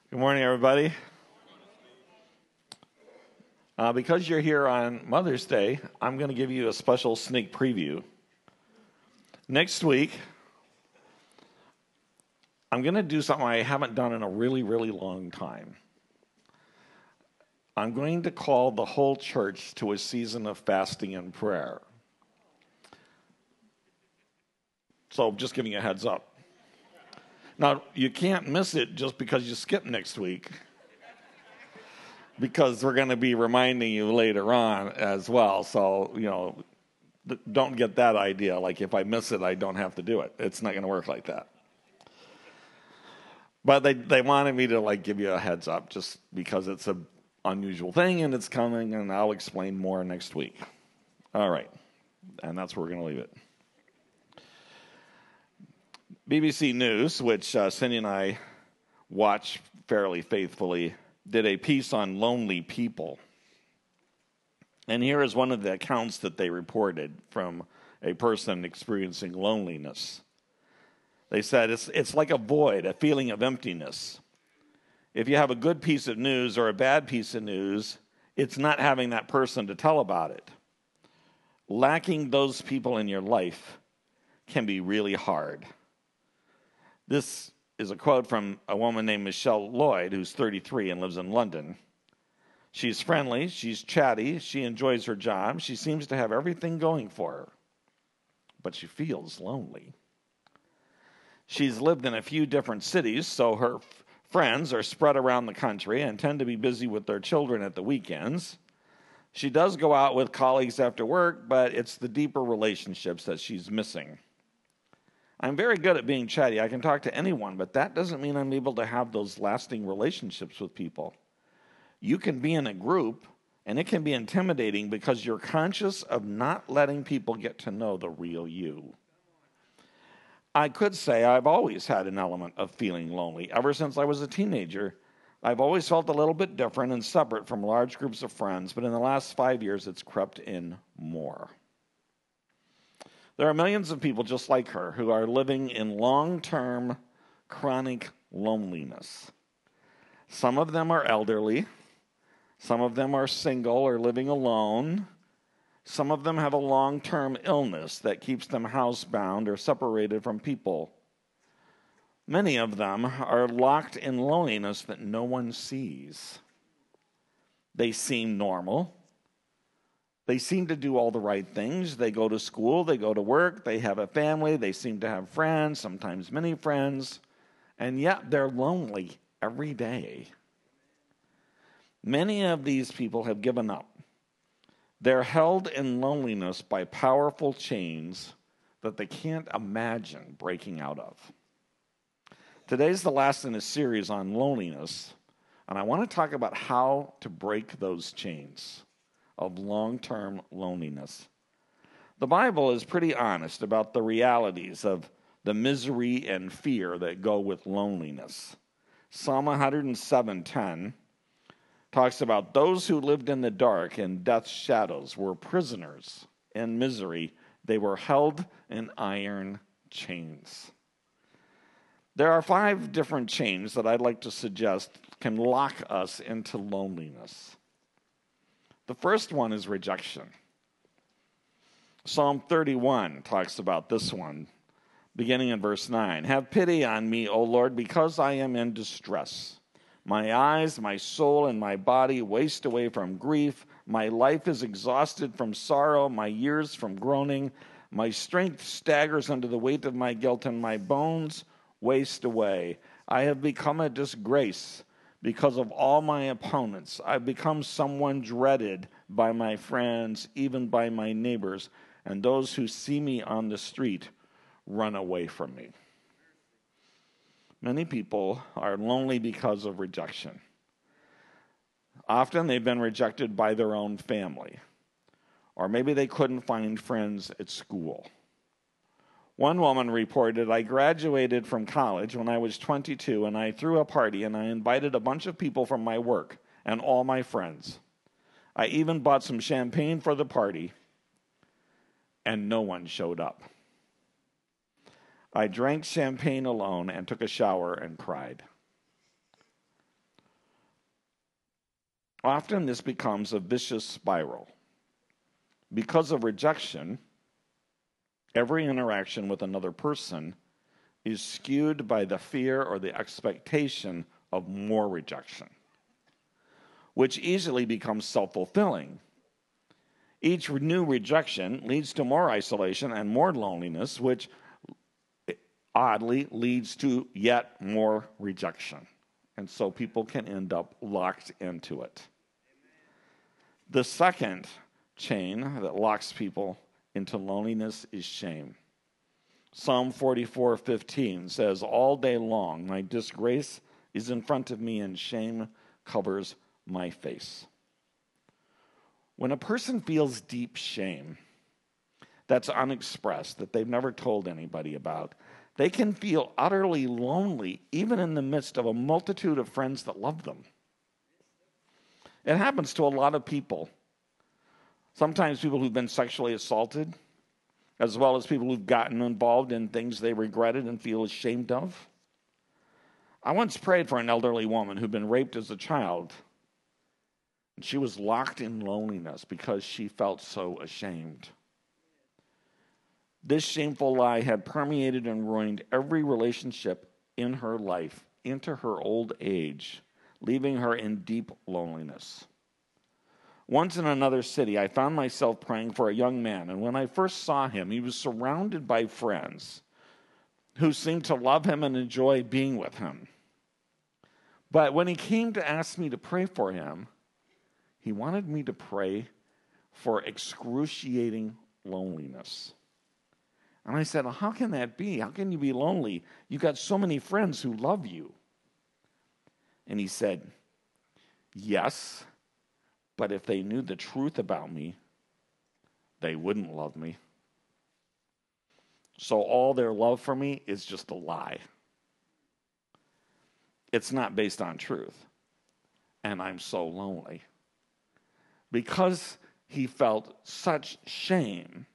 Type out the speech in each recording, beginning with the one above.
Good morning, everybody. Because you're here on Mother's Day, I'm going to give you a special sneak preview. Next week, I'm going to do something I haven't done in a really, really long time. I'm going to call the whole church to a season of fasting and prayer. So just giving you a heads up. Now, you can't miss it just because you skip next week, because we're going to be reminding you later on as well. So, don't get that idea. Like, if I miss it, I don't have to do it. It's not going to work like that. But they wanted me to, give you a heads up just because it's an unusual thing and it's coming, and I'll explain more next week. All right. And that's where we're going to leave it. BBC News, which Cindy and I watch fairly faithfully, did a piece on lonely people. And here is one of the accounts that they reported from a person experiencing loneliness. They said it's like a void, a feeling of emptiness. If you have a good piece of news or a bad piece of news, it's not having that person to tell about it. Lacking those people in your life can be really hard. This is a quote from a woman named Michelle Lloyd, who's 33 and lives in London. She's friendly, she's chatty, she enjoys her job, she seems to have everything going for her, but she feels lonely. She's lived in a few different cities, so her friends are spread around the country and tend to be busy with their children at the weekends. She does go out with colleagues after work, but it's the deeper relationships that she's missing. I'm very good at being chatty. I can talk to anyone, but that doesn't mean I'm able to have those lasting relationships with people. You can be in a group, and it can be intimidating because you're conscious of not letting people get to know the real you. I could say I've always had an element of feeling lonely. Ever since I was a teenager, I've always felt a little bit different and separate from large groups of friends, but in the last 5 years, it's crept in more. There are millions of people just like her who are living in long-term chronic loneliness. Some of them are elderly. Some of them are single or living alone. Some of them have a long-term illness that keeps them housebound or separated from people. Many of them are locked in loneliness that no one sees. They seem normal. They seem to do all the right things. They go to school, they go to work, they have a family, they seem to have friends, sometimes many friends, and yet they're lonely every day. Many of these people have given up. They're held in loneliness by powerful chains that they can't imagine breaking out of. Today's the last in a series on loneliness, and I want to talk about how to break those chains of long-term loneliness. The Bible is pretty honest about the realities of the misery and fear that go with loneliness. Psalm 107:10 talks about those who lived in the dark and death's shadows were prisoners in misery. They were held in iron chains. There are 5 different chains that I'd like to suggest can lock us into loneliness. The first one is rejection. Psalm 31 talks about this one, beginning in verse 9. Have pity on me, O Lord, because I am in distress. My eyes, my soul, and my body waste away from grief. My life is exhausted from sorrow, my years from groaning. My strength staggers under the weight of my guilt, and my bones waste away. I have become a disgrace because of all my opponents. I've become someone dreaded by my friends, even by my neighbors, and those who see me on the street run away from me. Many people are lonely because of rejection. Often they've been rejected by their own family, or maybe they couldn't find friends at school. One woman reported, I graduated from college when I was 22, and I threw a party, and I invited a bunch of people from my work and all my friends. I even bought some champagne for the party, and no one showed up. I drank champagne alone and took a shower and cried. Often this becomes a vicious spiral. Because of rejection, every interaction with another person is skewed by the fear or the expectation of more rejection, which easily becomes self-fulfilling. Each new rejection leads to more isolation and more loneliness, which oddly leads to yet more rejection. And so people can end up locked into it. The second chain that locks people into loneliness is shame. Psalm 44:15 says, "All day long my disgrace is in front of me and shame covers my face." When a person feels deep shame that's unexpressed, that they've never told anybody about, they can feel utterly lonely even in the midst of a multitude of friends that love them. It happens to a lot of people. Sometimes people who've been sexually assaulted, as well as people who've gotten involved in things they regretted and feel ashamed of. I once prayed for an elderly woman who'd been raped as a child. And she was locked in loneliness because she felt so ashamed. This shameful lie had permeated and ruined every relationship in her life into her old age, leaving her in deep loneliness. Once in another city, I found myself praying for a young man, and when I first saw him, he was surrounded by friends who seemed to love him and enjoy being with him. But when he came to ask me to pray for him, he wanted me to pray for excruciating loneliness. And I said, "How can that be? How can you be lonely? You've got so many friends who love you." And he said, "Yes, but if they knew the truth about me, they wouldn't love me. So all their love for me is just a lie. It's not based on truth. And I'm so lonely." Because he felt such shame,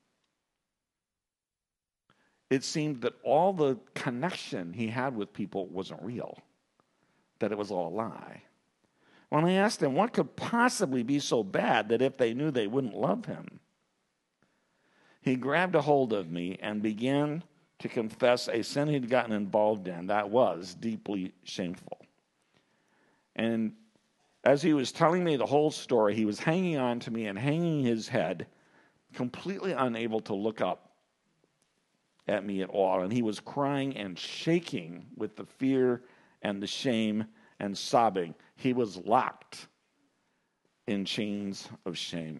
it seemed that all the connection he had with people wasn't real, that it was all a lie. When I asked him what could possibly be so bad that if they knew they wouldn't love him, he grabbed a hold of me and began to confess a sin he'd gotten involved in that was deeply shameful. And as he was telling me the whole story, he was hanging on to me and hanging his head, completely unable to look up at me at all. And he was crying and shaking with the fear and the shame and sobbing. He was locked in chains of shame.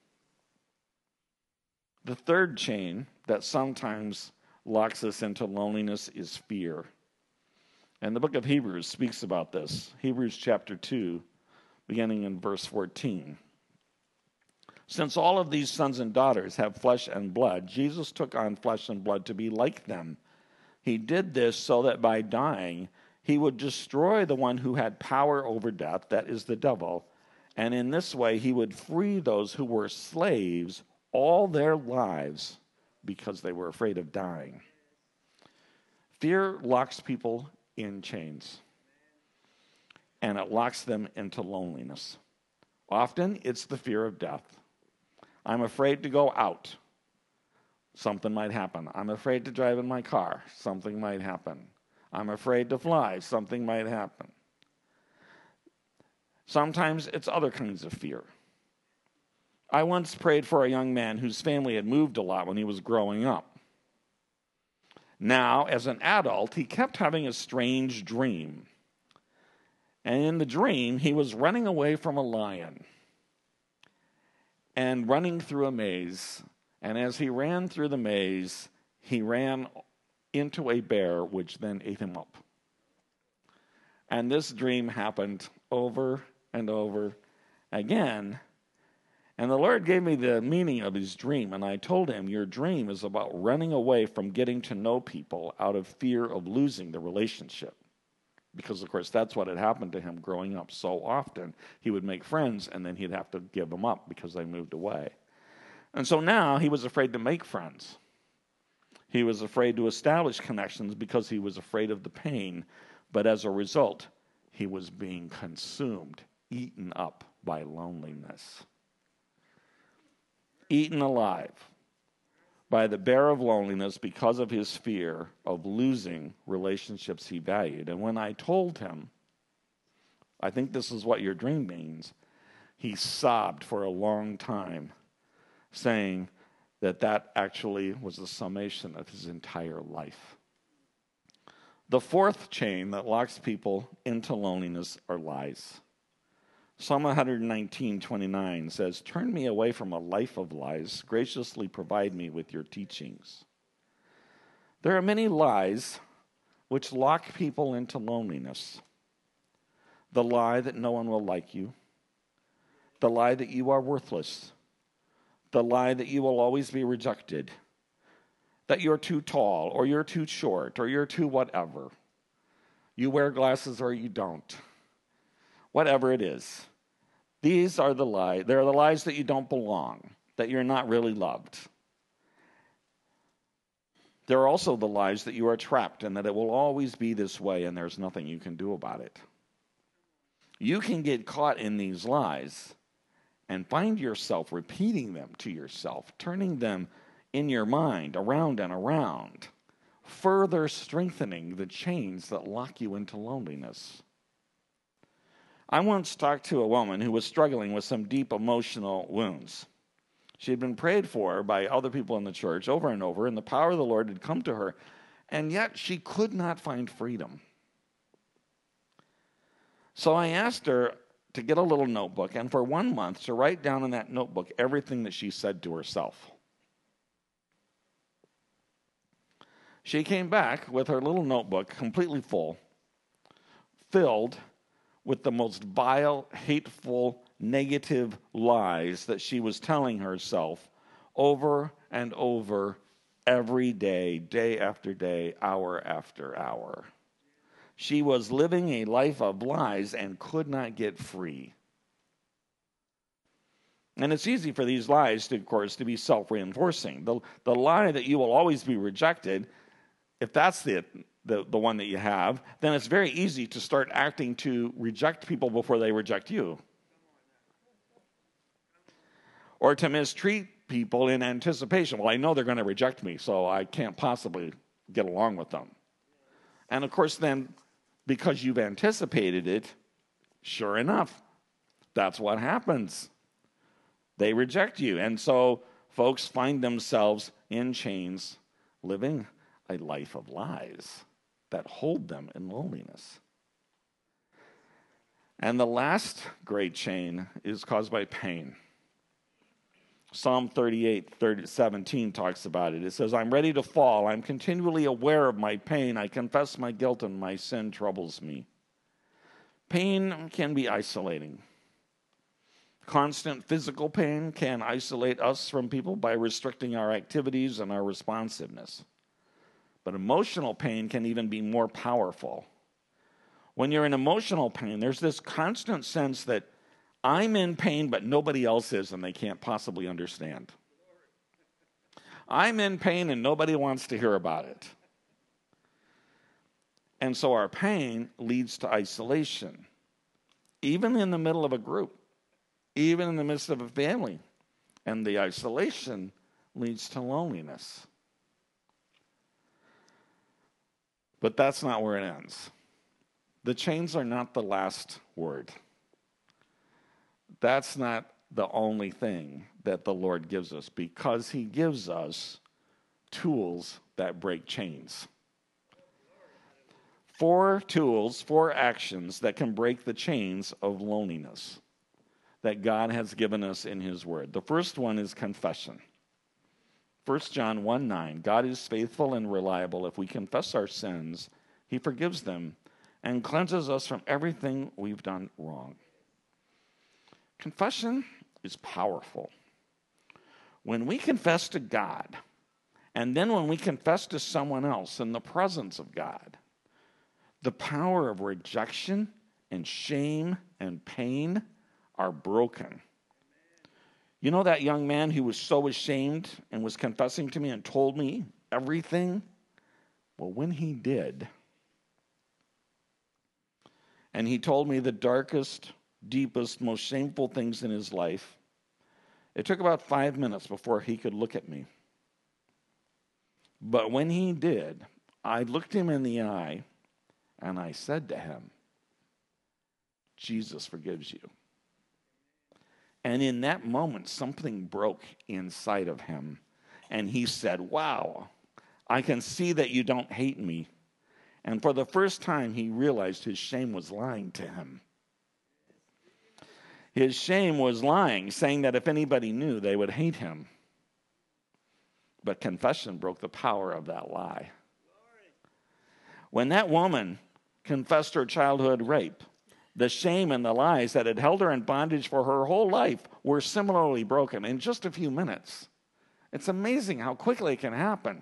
The third chain that sometimes locks us into loneliness is fear. And the book of Hebrews speaks about this. Hebrews chapter 2, beginning in verse 14. "Since all of these sons and daughters have flesh and blood, Jesus took on flesh and blood to be like them. He did this so that by dying, he would destroy the one who had power over death, that is the devil, and in this way he would free those who were slaves all their lives because they were afraid of dying." Fear locks people in chains, and it locks them into loneliness. Often it's the fear of death. I'm afraid to go out. Something might happen. I'm afraid to drive in my car. Something might happen. I'm afraid to fly. Something might happen. Sometimes it's other kinds of fear. I once prayed for a young man whose family had moved a lot when he was growing up. Now, as an adult, he kept having a strange dream. And in the dream, he was running away from a lion and running through a maze. And as he ran through the maze, he ran into a bear, which then ate him up. And this dream happened over and over again. And the Lord gave me the meaning of his dream, and I told him, "Your dream is about running away from getting to know people out of fear of losing the relationship." Because, of course, that's what had happened to him growing up so often. He would make friends, and then he'd have to give them up because they moved away. And so now he was afraid to make friends. He was afraid to establish connections because he was afraid of the pain. But as a result, he was being consumed eaten up by loneliness. Eaten alive by the bear of loneliness because of his fear of losing relationships he valued. And when I told him, I think this is what your dream means, he sobbed for a long time, saying that actually was the summation of his entire life. The fourth chain that locks people into loneliness are lies. Psalm 119:29 says, "Turn me away from a life of lies. Graciously provide me with your teachings." There are many lies which lock people into loneliness. The lie that no one will like you. The lie that you are worthless. The lie that you will always be rejected. That you're too tall, or you're too short, or you're too whatever. You wear glasses or you don't. Whatever it is. These are the lies. They're the lies that you don't belong, that you're not really loved. There are also the lies that you are trapped and that it will always be this way and there's nothing you can do about it. You can get caught in these lies and find yourself repeating them to yourself, turning them in your mind around and around, further strengthening the chains that lock you into loneliness. I once talked to a woman who was struggling with some deep emotional wounds. She had been prayed for by other people in the church over and over, and the power of the Lord had come to her, and yet she could not find freedom. So I asked her to get a little notebook, and for 1 month to write down in that notebook everything that she said to herself. She came back with her little notebook completely full, filled with the most vile, hateful, negative lies that she was telling herself over and over every day, day after day, hour after hour. She was living a life of lies and could not get free. And it's easy for these lies, of course, to be self-reinforcing. The lie that you will always be rejected, if that's the one that you have, then it's very easy to start acting to reject people before they reject you. Or to mistreat people in anticipation. Well, I know they're going to reject me, so I can't possibly get along with them. And of course, then, because you've anticipated it, sure enough, that's what happens. They reject you. And so folks find themselves in chains, living a life of lies that hold them in loneliness. And the last great chain is caused by pain. Psalm 38:17 talks about it. It says, "I'm ready to fall. I'm continually aware of my pain. I confess my guilt and my sin troubles me." Pain can be isolating. Constant physical pain can isolate us from people by restricting our activities and our responsiveness. But emotional pain can even be more powerful. When you're in emotional pain, there's this constant sense that I'm in pain, but nobody else is, and they can't possibly understand. I'm in pain, and nobody wants to hear about it. And so our pain leads to isolation, even in the middle of a group, even in the midst of a family. And the isolation leads to loneliness. But that's not where it ends. The chains are not the last word. That's not the only thing that the Lord gives us, because he gives us tools that break chains. 4 tools, 4 actions that can break the chains of loneliness that God has given us in his word. The first one is confession. 1 John 1:9, God is faithful and reliable. If we confess our sins, he forgives them and cleanses us from everything we've done wrong. Confession is powerful. When we confess to God, and then when we confess to someone else in the presence of God, the power of rejection and shame and pain are broken. You know that young man who was so ashamed and was confessing to me and told me everything? Well, when he did, and he told me the darkest, deepest, most shameful things in his life. It took about 5 minutes before he could look at me. But when he did, I looked him in the eye and I said to him, Jesus forgives you. And in that moment, something broke inside of him. And he said, wow, I can see that you don't hate me. And for the first time, he realized his shame was lying to him. His shame was lying, saying that if anybody knew, they would hate him. But confession broke the power of that lie. When that woman confessed her childhood rape, the shame and the lies that had held her in bondage for her whole life were similarly broken in just a few minutes. It's amazing how quickly it can happen.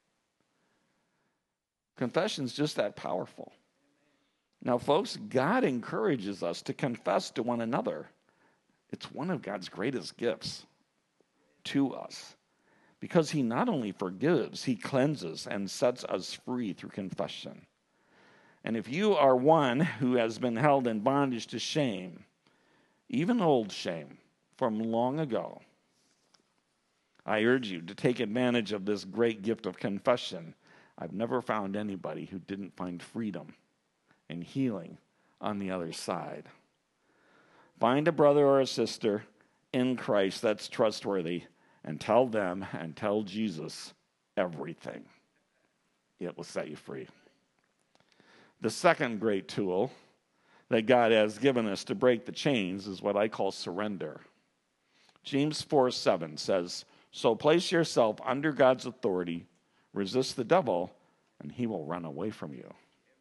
Confession's just that powerful. Now, folks, God encourages us to confess to one another. It's one of God's greatest gifts to us, because he not only forgives, he cleanses and sets us free through confession. And if you are one who has been held in bondage to shame, even old shame from long ago, I urge you to take advantage of this great gift of confession. I've never found anybody who didn't find freedom and healing on the other side. Find a brother or a sister in Christ that's trustworthy and tell them and tell Jesus everything. It will set you free. The second great tool that God has given us to break the chains is what I call surrender. James 4:7 says, so place yourself under God's authority, resist the devil, and he will run away from you.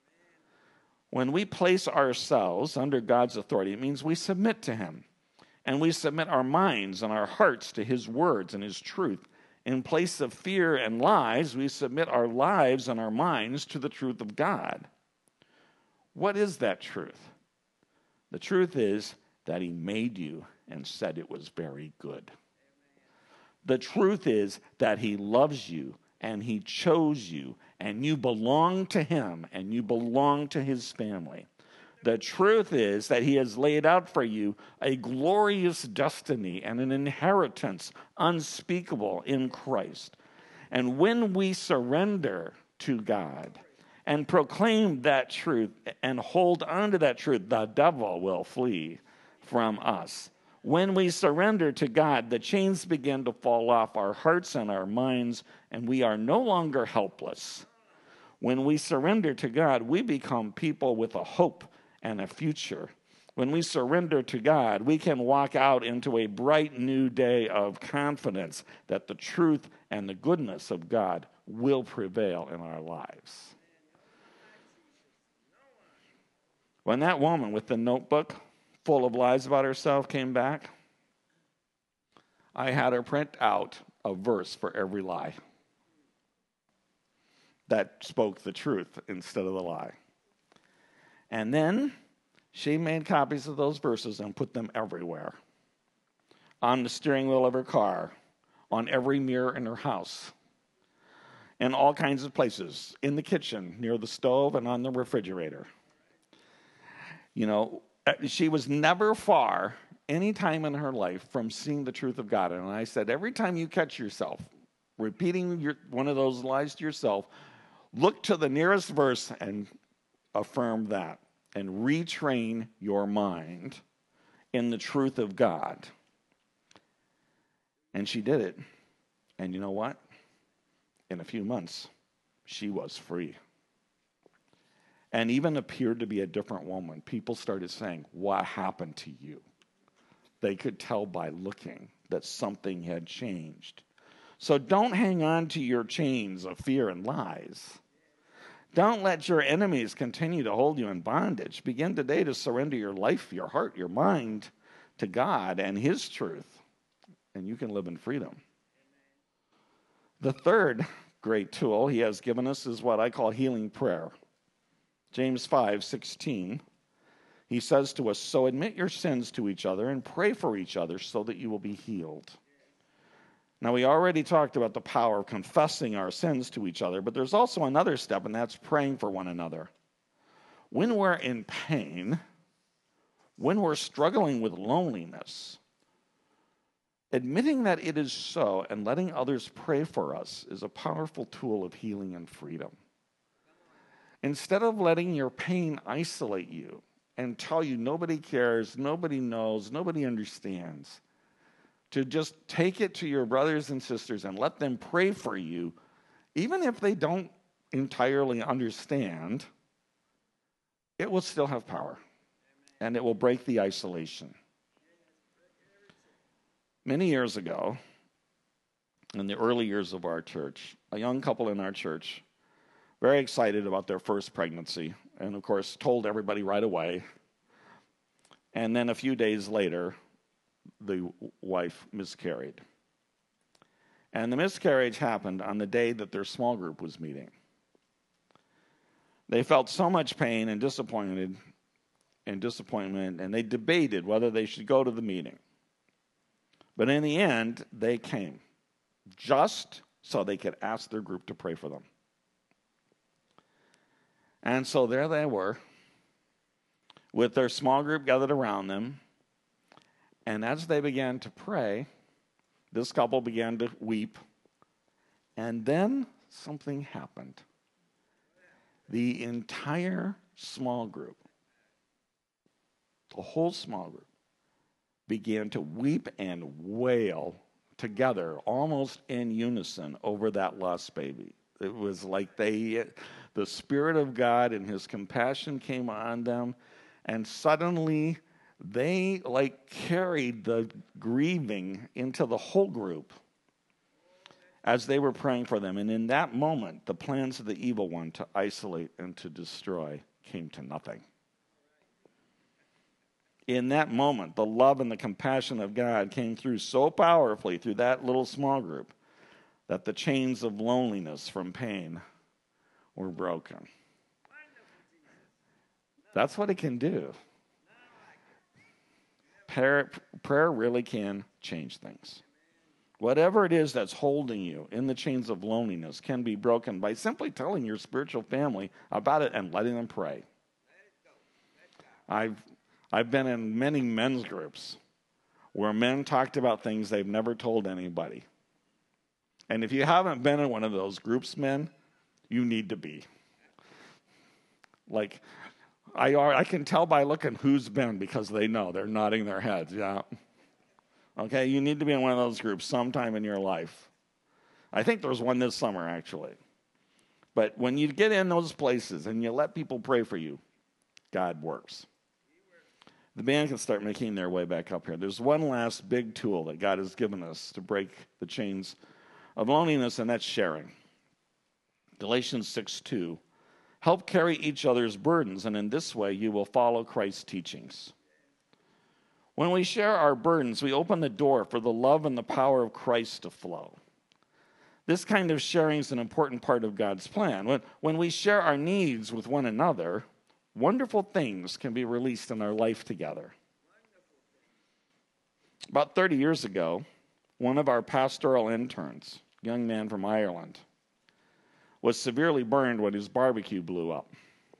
When we place ourselves under God's authority, it means we submit to him. And we submit our minds and our hearts to his words and his truth. In place of fear and lies, we submit our lives and our minds to the truth of God. What is that truth? The truth is that he made you and said it was very good. The truth is that he loves you and he chose you and you belong to him and you belong to his family. The truth is that he has laid out for you a glorious destiny and an inheritance unspeakable in Christ. And when we surrender to God and proclaim that truth and hold on to that truth, the devil will flee from us. When we surrender to God, the chains begin to fall off our hearts and our minds, and we are no longer helpless. When we surrender to God, we become people with a hope and a future. When we surrender to God, we can walk out into a bright new day of confidence that the truth and the goodness of God will prevail in our lives. When that woman with the notebook full of lies about herself came back, I had her print out a verse for every lie that spoke the truth instead of the lie. And then she made copies of those verses and put them everywhere. On the steering wheel of her car, on every mirror in her house, in all kinds of places, in the kitchen, near the stove, and on the refrigerator. You know, she was never far, any time in her life, from seeing the truth of God. And I said, every time you catch yourself repeating one of those lies to yourself, look to the nearest verse and affirm that. And retrain your mind in the truth of God. And she did it. And you know what? In a few months, she was free. And even appeared to be a different woman. People started saying, what happened to you? They could tell by looking that something had changed. So don't hang on to your chains of fear and lies. Don't let your enemies continue to hold you in bondage. Begin today to surrender your life, your heart, your mind to God and his truth. And you can live in freedom. The third great tool he has given us is what I call healing prayer. James 5:16, he says to us, so admit your sins to each other and pray for each other so that you will be healed. Now, we already talked about the power of confessing our sins to each other, but there's also another step, and that's praying for one another. When we're in pain, when we're struggling with loneliness, admitting that it is so and letting others pray for us is a powerful tool of healing and freedom. Instead of letting your pain isolate you and tell you nobody cares, nobody knows, nobody understands, to just take it to your brothers and sisters and let them pray for you, even if they don't entirely understand, it will still have power, and it will break the isolation. Many years ago, in the early years of our church, a young couple in our church, very excited about their first pregnancy, and of course told everybody right away. And then a few days later, the wife miscarried. And the miscarriage happened on the day that their small group was meeting. They felt so much pain and disappointment, and they debated whether they should go to the meeting. But in the end, they came, just so they could ask their group to pray for them. And so there they were, with their small group gathered around them. And as they began to pray, this couple began to weep. And then something happened. The entire small group, the whole small group, began to weep and wail together, almost in unison, over that lost baby. It was like the Spirit of God and His compassion came on them, and suddenly they carried the grieving into the whole group as they were praying for them. And in that moment, the plans of the evil one to isolate and to destroy came to nothing. In that moment, the love and the compassion of God came through so powerfully through that little small group that the chains of loneliness from pain were broken. That's what it can do. Prayer really can change things. Whatever it is that's holding you in the chains of loneliness can be broken by simply telling your spiritual family about it and letting them pray. I've been in many men's groups where men talked about things they've never told anybody. And if you haven't been in one of those groups, men, you need to be. I can tell by looking who's been, because they know. They're nodding their heads, yeah. Okay, you need to be in one of those groups sometime in your life. I think there's one this summer, actually. But when you get in those places and you let people pray for you, God works. The band can start making their way back up here. There's one last big tool that God has given us to break the chains of loneliness, and that's sharing. Galatians 6:2. Help carry each other's burdens, and in this way you will follow Christ's teachings. When we share our burdens, we open the door for the love and the power of Christ to flow. This kind of sharing is an important part of God's plan. When we share our needs with one another, wonderful things can be released in our life together. About 30 years ago, one of our pastoral interns, a young man from Ireland, was severely burned when his barbecue blew up.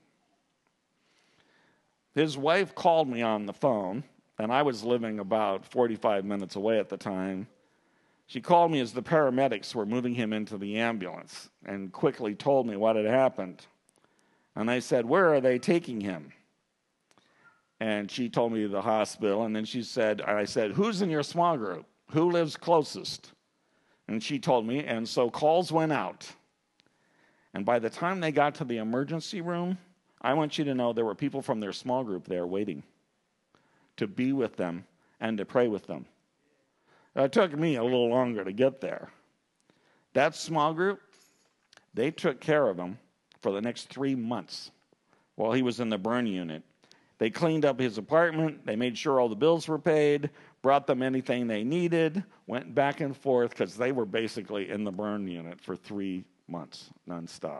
His wife called me on the phone, and I was living about 45 minutes away at the time. She called me as the paramedics were moving him into the ambulance and quickly told me what had happened. And I said, "Where are they taking him?" And she told me the hospital, and then I said, "Who's in your small group? Who lives closest?" And she told me, and so calls went out. And by the time they got to the emergency room, I want you to know there were people from their small group there waiting to be with them and to pray with them. It took me a little longer to get there. That small group, they took care of him for the next 3 months while he was in the burn unit. They cleaned up his apartment. They made sure all the bills were paid, brought them anything they needed, went back and forth because they were basically in the burn unit for 3 months nonstop.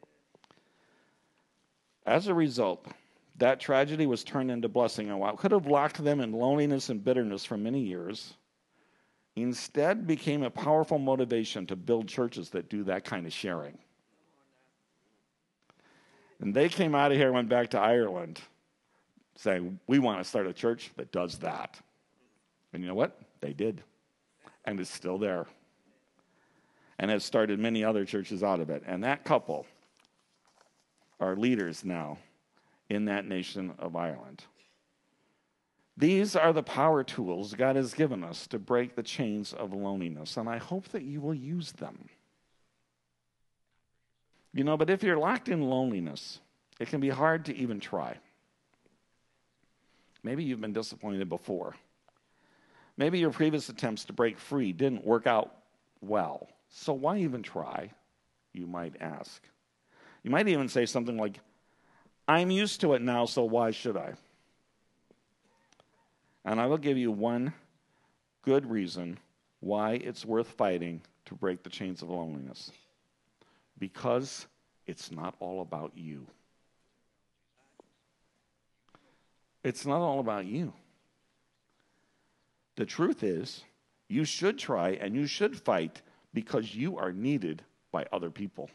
As a result, that tragedy was turned into blessing, and what could have locked them in loneliness and bitterness for many years instead became a powerful motivation to build churches that do that kind of sharing. And they came out of here and went back to Ireland saying, we want to start a church that does that. And you know what? They did. And it's still there. And has started many other churches out of it. And that couple are leaders now in that nation of Ireland. These are the power tools God has given us to break the chains of loneliness, and I hope that you will use them. You know, but if you're locked in loneliness, it can be hard to even try. Maybe you've been disappointed before. Maybe your previous attempts to break free didn't work out well. So why even try, you might ask. You might even say something like, I'm used to it now, so why should I? And I will give you one good reason why it's worth fighting to break the chains of loneliness. Because it's not all about you. It's not all about you. The truth is, you should try and you should fight because you are needed by other people.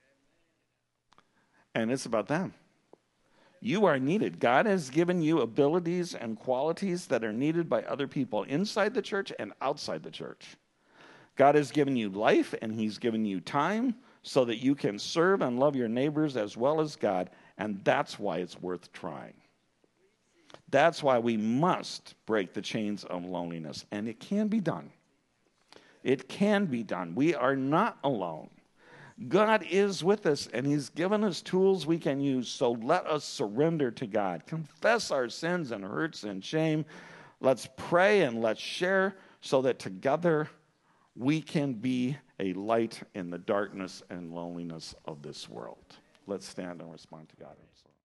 And it's about them. You are needed. God has given you abilities and qualities that are needed by other people inside the church and outside the church. God has given you life and he's given you time so that you can serve and love your neighbors as well as God, and that's why it's worth trying. That's why we must break the chains of loneliness, and it can be done. It can be done. We are not alone. God is with us, and he's given us tools we can use, so let us surrender to God. Confess our sins and hurts and shame. Let's pray and let's share so that together we can be a light in the darkness and loneliness of this world. Let's stand and respond to God.